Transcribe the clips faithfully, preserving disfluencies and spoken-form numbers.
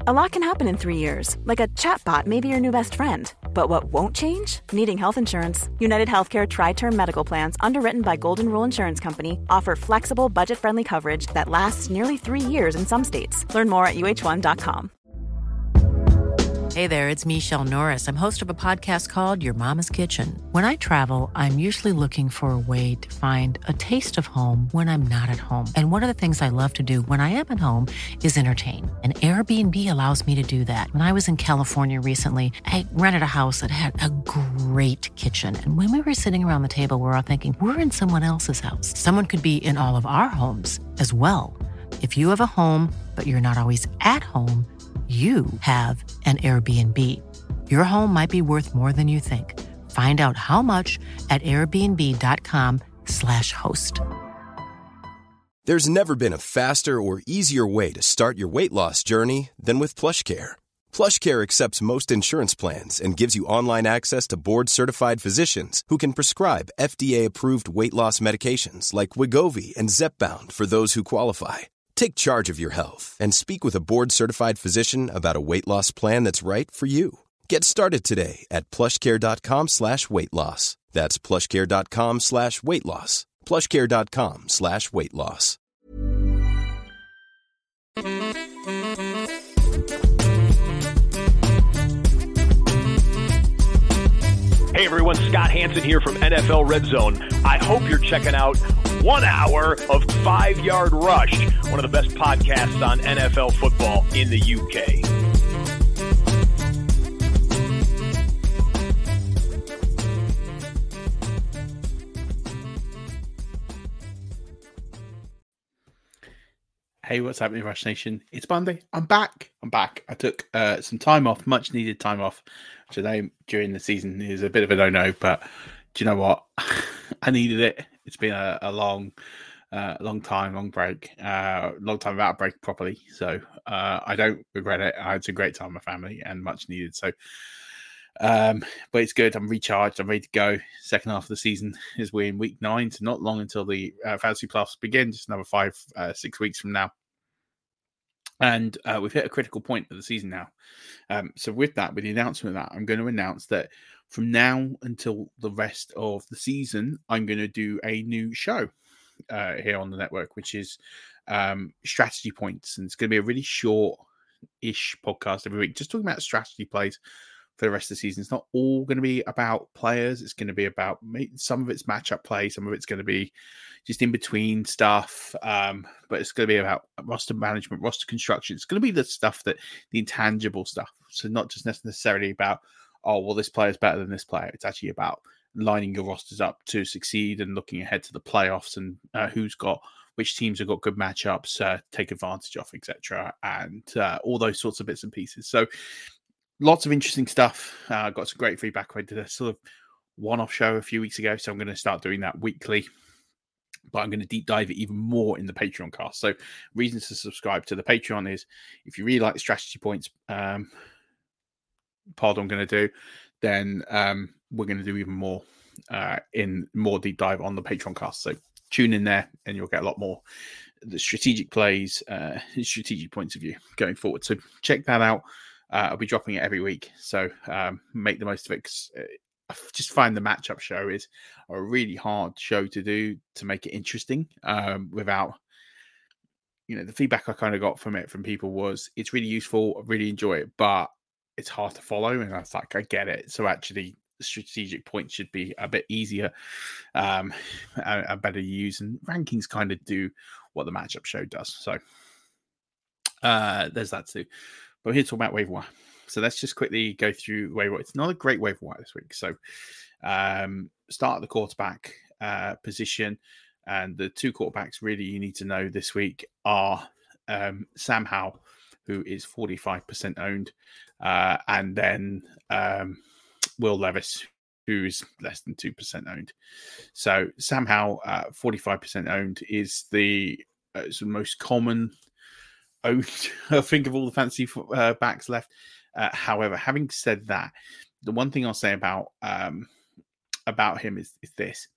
A lot can happen in three years, like a chatbot may be your new best friend. But what won't change? Needing health insurance. United Healthcare Tri-Term Medical Plans, underwritten by Golden Rule Insurance Company, offer flexible, budget-friendly coverage that lasts nearly three years in some states. Learn more at U H one dot com. Hey there, it's Michelle Norris. I'm host of a podcast called Your Mama's Kitchen. When I travel, I'm usually looking for a way to find a taste of home when I'm not at home. And one of the things I love to do when I am at home is entertain. And Airbnb allows me to do that. When I was in California recently, I rented a house that had a great kitchen. And when we were sitting around the table, we were all thinking, we're in someone else's house. Someone could be in all of our homes as well. If you have a home, but you're not always at home, you have an Airbnb. Your home might be worth more than you think. Find out how much at airbnb.com slash host. There's never been a faster or easier way to start your weight loss journey than with PlushCare. PlushCare accepts most insurance plans and gives you online access to board-certified physicians who can prescribe F D A-approved weight loss medications like Wegovy and Zepbound for those who qualify. Take charge of your health and speak with a board-certified physician about a weight loss plan that's right for you. Get started today at plushcare.com slash weight loss. That's plushcare.com slash weight loss. plushcare.com slash weight loss. Hey everyone, Scott Hansen here from N F L Red Zone. I hope you're checking out one hour of Five Yard Rush, one of the best podcasts on N F L football in the U K. Hey, what's happening, Rush Nation? It's Monday. I'm back. I'm back. I took uh, some time off, much needed time off today during the season. It was a bit of a no-no, but do you know what? I needed it. It's been a, a long, uh, long time, long break, uh, long time without a break properly. So uh, I don't regret it. I had a great time with my family and much needed. So, um, but it's good. I'm recharged. I'm ready to go. Second half of the season is we're in week nine, so not long until the uh, fantasy playoffs begin. Just another five, uh, six weeks from now. And uh, we've hit a critical point of the season now. Um, so with that, with the announcement of that, I'm going to announce that from now until the rest of the season, I'm going to do a new show uh, here on the network, which is um, Strategy Points. And it's going to be a really short-ish podcast every week, just talking about strategy plays for the rest of the season. It's not all going to be about players. It's going to be about some of it's matchup play. Some of it's going to be just in between stuff. Um, but it's going to be about roster management, roster construction. It's going to be the stuff that the intangible stuff. So not just necessarily about, oh, well, this player is better than this player. It's actually about lining your rosters up to succeed and looking ahead to the playoffs and uh, who's got, which teams have got good matchups, uh, take advantage of, et cetera. And uh, all those sorts of bits and pieces. So, lots of interesting stuff. I uh, got some great feedback. I did a sort of one-off show a few weeks ago, so I'm going to start doing that weekly. But I'm going to deep dive it even more in the Patreon cast. So reasons to subscribe to the Patreon is if you really like the strategy points um, pod I'm going to do, then um, we're going to do even more uh, in more deep dive on the Patreon cast. So tune in there and you'll get a lot more the strategic plays, uh, strategic points of view going forward. So check that out. Uh, I'll be dropping it every week, so um, make the most of it. 'Cause I just find the matchup show is a really hard show to do to make it interesting um, without, you know, the feedback I kind of got from it from people was it's really useful, I really enjoy it, but it's hard to follow. And I was like, I get it. So actually, the strategic points should be a bit easier um, and, and better to use. And rankings kind of do what the matchup show does. So uh, there's that too. But we're here to talk about waiver wire. So let's just quickly go through waiver wire. It's not a great waiver wire this week. So um, start at the quarterback uh, position. And the two quarterbacks really you need to know this week are um, Sam Howell, who is forty-five percent owned, uh, and then um, Will Levis, who is less than two percent owned. So Sam Howell, uh, forty-five percent owned, is the, uh, is the most common owned, I think, of all the fantasy uh, backs left. Uh, however, having said that, the one thing I'll say about um, about him is, is this.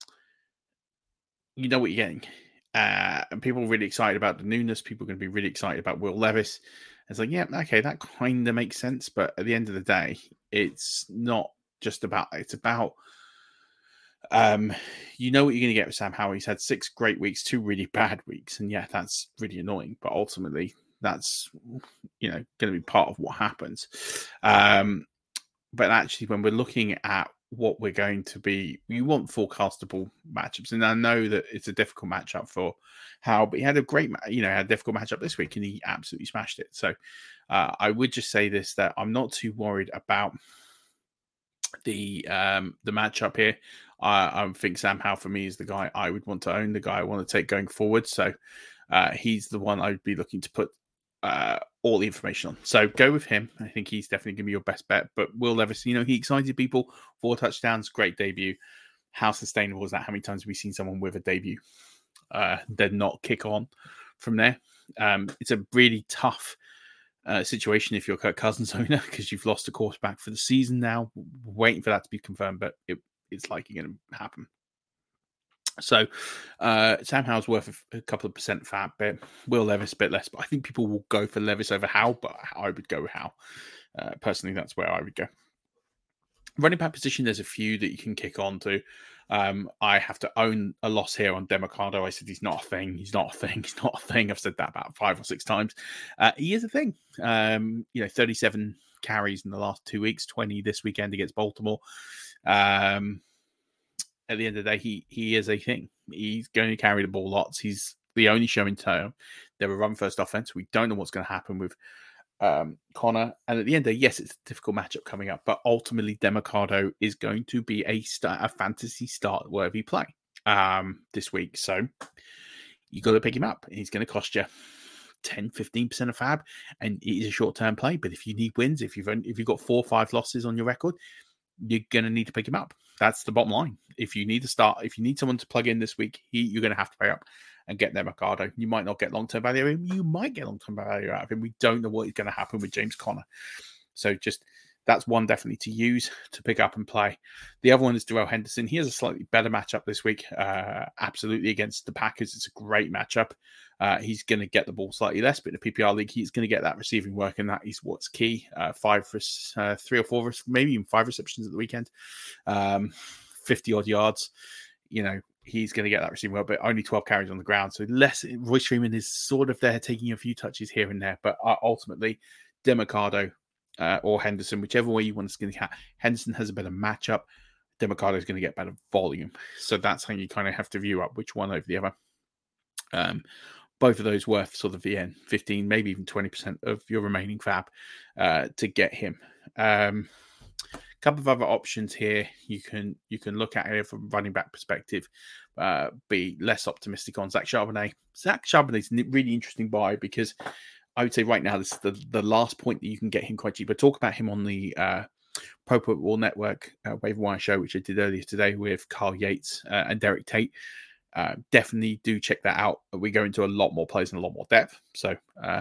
You know what you're getting. Uh, and people are really excited about the newness. People are going to be really excited about Will Levis. It's like, yeah, okay, that kind of makes sense. But at the end of the day, it's not just about, it's about, um, you know what you're going to get with Sam Howell. He's had six great weeks, two really bad weeks. And yeah, that's really annoying. But ultimately, that's, you know, going to be part of what happens. Um, but actually, when we're looking at what we're going to be, you want forecastable matchups. And I know that it's a difficult matchup for Howell, but he had a great, you know, had a difficult matchup this week and he absolutely smashed it. So uh, I would just say this, that I'm not too worried about the um, the matchup here. I, I think Sam Howell for me is the guy I would want to own, the guy I want to take going forward. So uh, he's the one I would be looking to put uh, all the information on. So go with him. I think he's definitely going to be your best bet. But Will Levis, you know, he excited people. Four touchdowns, great debut. How sustainable is that? How many times have we seen someone with a debut uh, then not kick on from there? Um, it's a really tough uh, situation if you're Kirk Cousins owner because you've lost a quarterback for the season now. Waiting for that to be confirmed, but it, it's likely going to happen. So uh, Sam Howell's worth a, a couple of percent fat, but Will Levis a bit less. But I think people will go for Levis over Howell, but I would go with Howell. Uh, personally, that's where I would go. Running back position, there's a few that you can kick on to. Um, I have to own a loss here on Demercado. I said he's not a thing. He's not a thing. He's not a thing. I've said that about five or six times. Uh, he is a thing. Um, you know, thirty-seven carries in the last two weeks, twenty this weekend against Baltimore. Um, at the end of the day, he he is a thing. He's going to carry the ball lots. He's the only show in town. They're a run-first offense. We don't know what's going to happen with um, Connor. And at the end of the day, yes, it's a difficult matchup coming up, but ultimately Demercado is going to be a start, a fantasy start wherever you play um, this week. So you got to pick him up. He's going to cost you ten, fifteen percent of fab, and it is a short-term play. But if you need wins, if you've if you've got four or five losses on your record, you're going to need to pick him up. That's the bottom line. If you need to start, if you need someone to plug in this week, he, you're going to have to pay up and get Demercado. You might not get long-term value out of him. You might get long-term value out of him. We don't know what is going to happen with James Conner. So just that's one definitely to use to pick up and play. The other one is Darrell Henderson. He has a slightly better matchup this week. Uh, absolutely against the Packers. It's a great matchup. Uh, he's going to get the ball slightly less, but in a P P R league, he's going to get that receiving work, and that is what's key. Uh, five, uh, three or four, maybe even five receptions at the weekend. Um, fifty-odd yards. You know, he's going to get that receiving work, but only twelve carries on the ground. So less. Royce Freeman is sort of there taking a few touches here and there, but uh, ultimately, Demercado uh, or Henderson, whichever way you want to skin the cat, Henderson has a better matchup. Demercado is going to get better volume. So that's how you kind of have to view up which one over the other. Um, both of those worth sort of the end, fifteen, maybe even twenty percent of your remaining fab uh, to get him. Um, a couple of other options here you can you can look at here from running back perspective. Uh, be less optimistic on Zach Charbonnet. Zach Charbonnet is a really interesting buy because I would say right now this is the, the last point that you can get him quite cheap. But talk about him on the uh, Pro Football Network uh, Waiver Wire show, which I did earlier today with Carl Yates uh, and Derek Tate. Uh, definitely do check that out. We go into a lot more plays and a lot more depth. So, uh...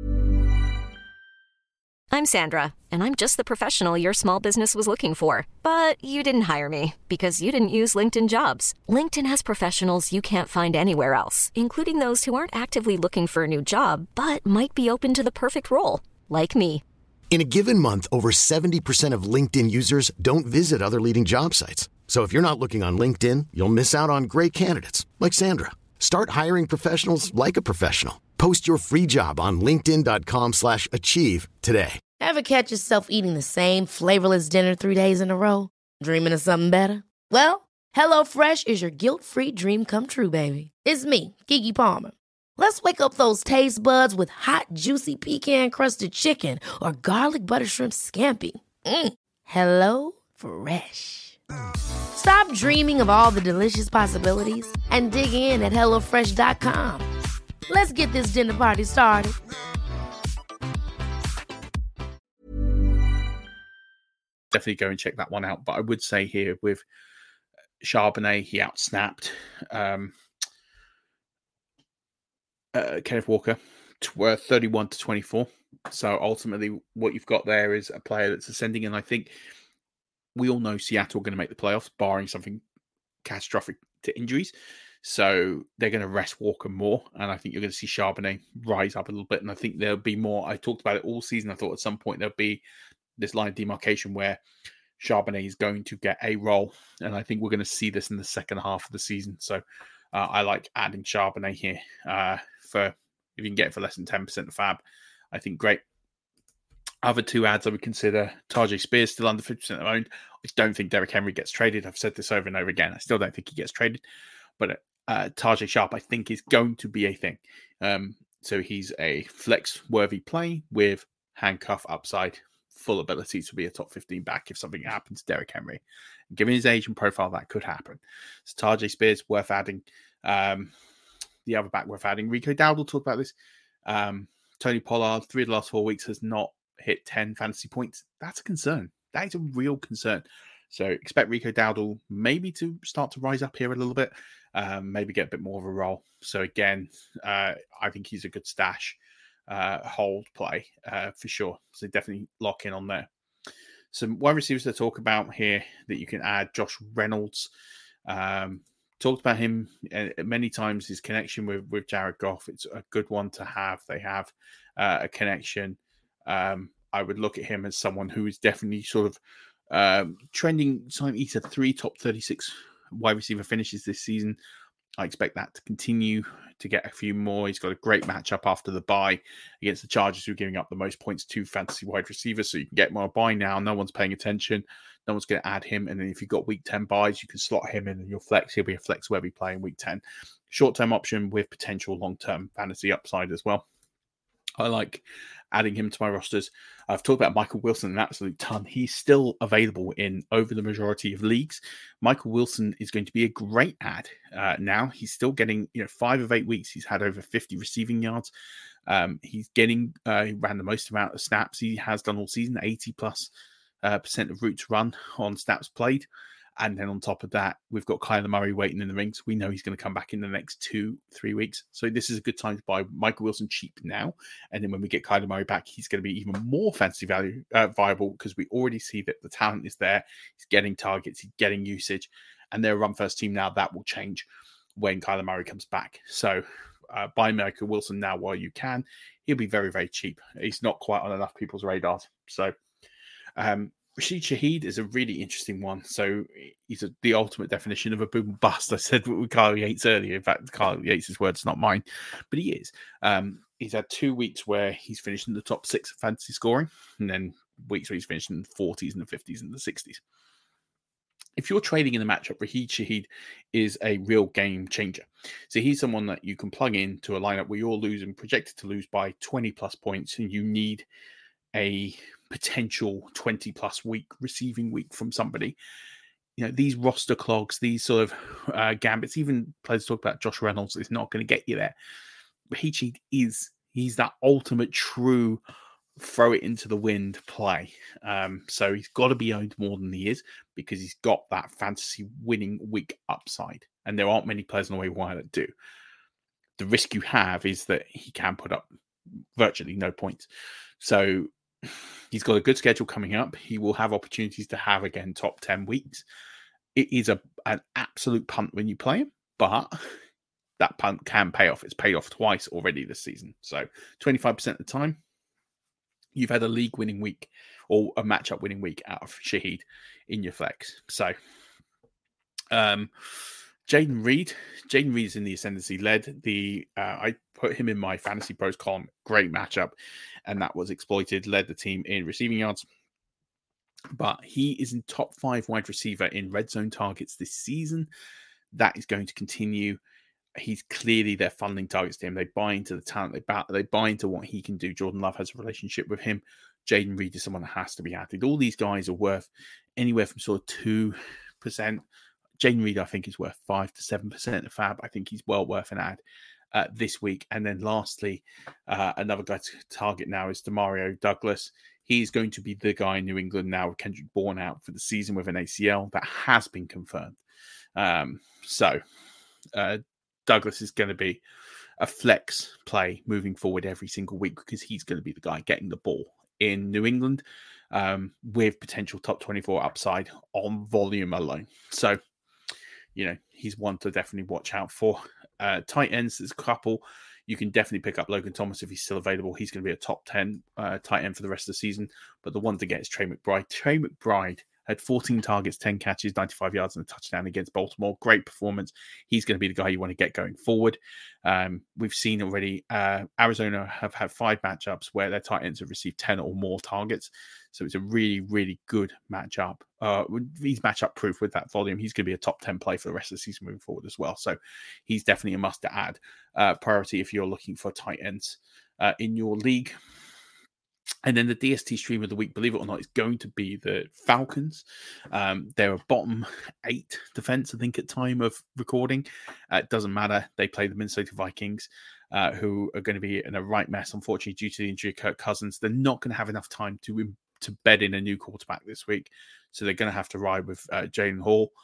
I'm Sandra, and I'm just the professional your small business was looking for. But you didn't hire me because you didn't use LinkedIn Jobs. LinkedIn has professionals you can't find anywhere else, including those who aren't actively looking for a new job, but might be open to the perfect role, like me. In a given month, over seventy percent of LinkedIn users don't visit other leading job sites. So if you're not looking on LinkedIn, you'll miss out on great candidates like Sandra. Start hiring professionals like a professional. Post your free job on linkedin.com slash achieve today. Ever catch yourself eating the same flavorless dinner three days in a row? Dreaming of something better? Well, HelloFresh is your guilt-free dream come true, baby. It's me, Keke Palmer. Let's wake up those taste buds with hot, juicy pecan-crusted chicken or garlic butter shrimp scampi. Mm. Hello Fresh. Stop dreaming of all the delicious possibilities and dig in at hello fresh dot com. Let's get this dinner party started. Definitely go and check that one out. But I would say here with Charbonnet, he outsnapped um, uh, Kenneth Walker to, uh, thirty-one to twenty-four. So ultimately, what you've got there is a player that's ascending, and I think we all know Seattle are going to make the playoffs, barring something catastrophic to injuries. So they're going to rest Walker more. And I think you're going to see Charbonnet rise up a little bit. And I think there'll be more. I talked about it all season. I thought at some point there'll be this line of demarcation where Charbonnet is going to get a role. And I think we're going to see this in the second half of the season. So uh, I like adding Charbonnet here uh, for, if you can get it for less than ten percent of Fab, I think great. Other two ads I would consider, Tajay Spears still under fifty percent owned. I don't think Derrick Henry gets traded. I've said this over and over again. I still don't think he gets traded. But uh, Tajay Sharp, I think, is going to be a thing. Um, so he's a flex-worthy play with handcuff upside, full ability to be a top fifteen back if something happens to Derrick Henry. Given his age and profile, that could happen. So Tajay Spears, worth adding. Um, the other back worth adding, Rico Dowdle talked about this. Um, Tony Pollard, three of the last four weeks, has not hit ten fantasy points. That's a concern. That is a real concern. So expect Rico Dowdle maybe to start to rise up here a little bit, um, maybe get a bit more of a role. So again, uh, I think he's a good stash uh, hold play uh, for sure. So definitely lock in on there. Some wide receivers to talk about here that you can add. Josh Reynolds. Um, talked about him many times, his connection with, with Jared Goff. It's a good one to have. They have uh, a connection. Um, I would look at him as someone who is definitely sort of um, trending. He's had three top thirty-six wide receiver finishes this season. I expect that to continue to get a few more. He's got a great matchup after the bye against the Chargers, who are giving up the most points to fantasy wide receivers. So you can get more bye now. No one's paying attention. No one's going to add him. And then if you've got week ten buys, you can slot him in and your flex. He'll be a flex where we play in week ten. Short-term option with potential long-term fantasy upside as well. I like adding him to my rosters. I've talked about Michael Wilson an absolute ton. He's still available in over the majority of leagues. Michael Wilson is going to be a great add uh, now. He's still getting, you know, five of eight weeks. He's had over fifty receiving yards. Um, he's getting, uh, he ran the most amount of snaps he has done all season, eighty plus uh, percent of routes run on snaps played. And then on top of that, we've got Kyler Murray waiting in the rings. We know he's going to come back in the next two, three weeks. So this is a good time to buy Michael Wilson cheap now. And then when we get Kyler Murray back, he's going to be even more fantasy value uh, viable because we already see that the talent is there. He's getting targets, he's getting usage. And they're a run-first team now. That will change when Kyler Murray comes back. So uh, buy Michael Wilson now while you can. He'll be very, very cheap. He's not quite on enough people's radars. So, um, Rashid Shaheed is a really interesting one. So he's a, the ultimate definition of a boom bust. I said with Kyle Yates earlier. In fact, Kyle Yates' words, not mine, but he is. Um, he's had two weeks where he's finished in the top six of fantasy scoring, and then weeks where he's finished in the forties and the fifties and the sixties. If you're trading in the matchup, Rashid Shaheed is a real game changer. So he's someone that you can plug in to a lineup where you're losing, projected to lose by twenty plus points, and you need a potential twenty plus week receiving week from somebody. You know, these roster clogs, these sort of uh, gambits, even players talk about Josh Reynolds is not going to get you there. But Heat is, he's that ultimate true throw it into the wind play. Um, so he's got to be owned more than he is because he's got that fantasy winning week upside. And there aren't many players in the waiver wire that do. The risk you have is that he can put up virtually no points. So he's got a good schedule coming up. He will have opportunities to have, again, top ten weeks. It is a an absolute punt when you play him, but that punt can pay off. It's paid off twice already this season. So twenty-five percent of the time, you've had a league-winning week or a matchup-winning week out of Shaheed in your flex. So um, Jaden Reed. Jaden Reed is in the ascendancy. Led the, uh, I put him in my Fantasy Pros column. Great matchup. And that was exploited. Led the team in receiving yards. But he is in top five wide receiver in red zone targets this season. That is going to continue. He's clearly their funding targets to him. They buy into the talent. They buy, they buy into what he can do. Jordan Love has a relationship with him. Jaden Reed is someone that has to be added. All these guys are worth anywhere from sort of two percent. Jaden Reed, I think, is worth five to seven percent of Fab. I think he's well worth an ad uh, this week. And then lastly, uh, another guy to target now is Demario Douglas. He's going to be the guy in New England now with Kendrick Bourne out for the season with an A C L. That has been confirmed. Um, so uh, Douglas is going to be a flex play moving forward every single week because he's going to be the guy getting the ball in New England um, with potential top twenty-four upside on volume alone. So you know, he's one to definitely watch out for. Uh, tight ends, there's a couple. You can definitely pick up Logan Thomas if he's still available. He's going to be a top ten uh, tight end for the rest of the season. But the one to get is Trey McBride. Trey McBride had fourteen targets, ten catches, ninety-five yards, and a touchdown against Baltimore. Great performance. He's going to be the guy you want to get going forward. Um, we've seen already uh, Arizona have had five matchups where their tight ends have received ten or more targets. So it's a really, really good matchup. Uh, he's matchup proof with that volume. He's going to be a top ten play for the rest of the season moving forward as well. So he's definitely a must to add uh, priority if you're looking for tight ends uh, in your league. And then the D S T stream of the week, believe it or not, is going to be the Falcons. Um, they're a bottom eight defense, I think, at time of recording. Uh, it doesn't matter. They play the Minnesota Vikings, uh, who are going to be in a right mess, unfortunately, due to the injury of Kirk Cousins. They're not going to have enough time to, to bed in a new quarterback this week. So they're going to have to ride with uh, Jalen Hall.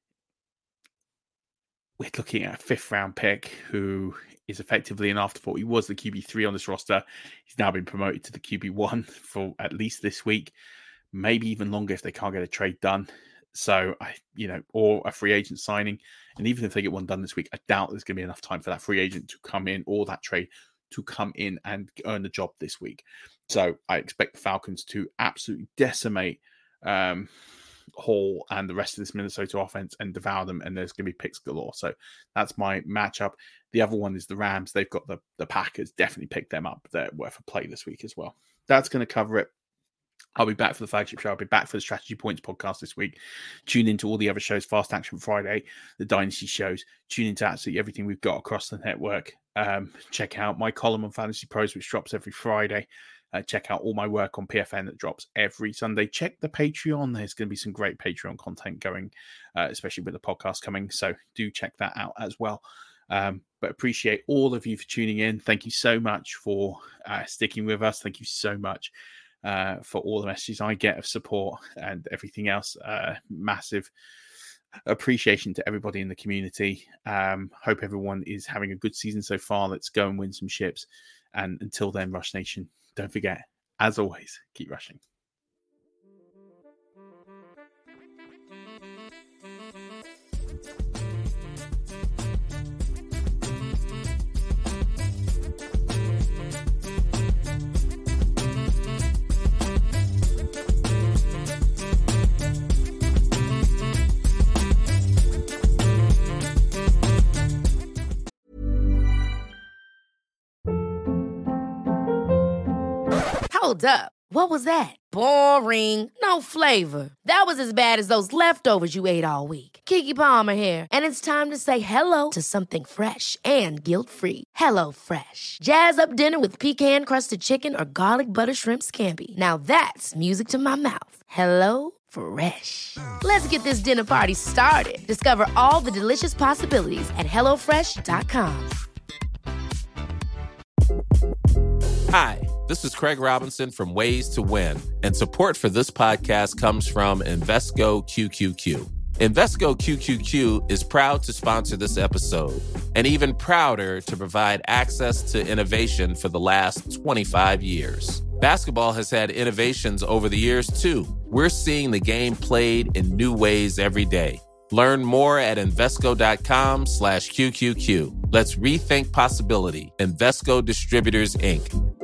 We're looking at a fifth round pick who is effectively an afterthought. He was the Q B three on this roster. He's now been promoted to the Q B one for at least this week, maybe even longer if they can't get a trade done. So, I, you know, or a free agent signing. And even if they get one done this week, I doubt there's going to be enough time for that free agent to come in or that trade to come in and earn the job this week. So I expect the Falcons to absolutely decimate um, Hall and the rest of this Minnesota offense and devour them, and there's going to be picks galore. So that's my matchup. The other one is the Rams. They've got the, the Packers. Definitely pick them up. They're worth a play this week as well. That's going to cover it. I'll be back for the flagship show. I'll be back for the Strategy Points podcast this week. Tune into all the other shows, Fast Action Friday, the Dynasty shows. Tune into absolutely everything we've got across the network. Um, check out my column on Fantasy Pros, which drops every Friday. Uh, check out all my work on P F N that drops every Sunday. Check the Patreon. There's going to be some great Patreon content going, uh, especially with the podcast coming. So do check that out as well. Um, but appreciate all of you for tuning in. Thank you so much for uh, sticking with us. Thank you so much uh, for all the messages I get of support and everything else. Uh, massive appreciation to everybody in the community. Um, hope everyone is having a good season so far. Let's go and win some ships. And until then, Rush Nation, don't forget, as always, keep rushing. Hold up. What was that? Boring. No flavor. That was as bad as those leftovers you ate all week. Keke Palmer here. And it's time to say hello to something fresh and guilt-free. Hello Fresh. Jazz up dinner with pecan-crusted chicken or garlic butter shrimp scampi. Now that's music to my mouth. Hello Fresh. Let's get this dinner party started. Discover all the delicious possibilities at hello fresh dot com. Hi, this is Craig Robinson from Ways to Win, and support for this podcast comes from Invesco Q Q Q. Invesco Q Q Q is proud to sponsor this episode, and even prouder to provide access to innovation for the last twenty-five years. Basketball has had innovations over the years, too. We're seeing the game played in new ways every day. Learn more at Invesco.com slash QQQ. Let's rethink possibility. Invesco Distributors, Incorporated.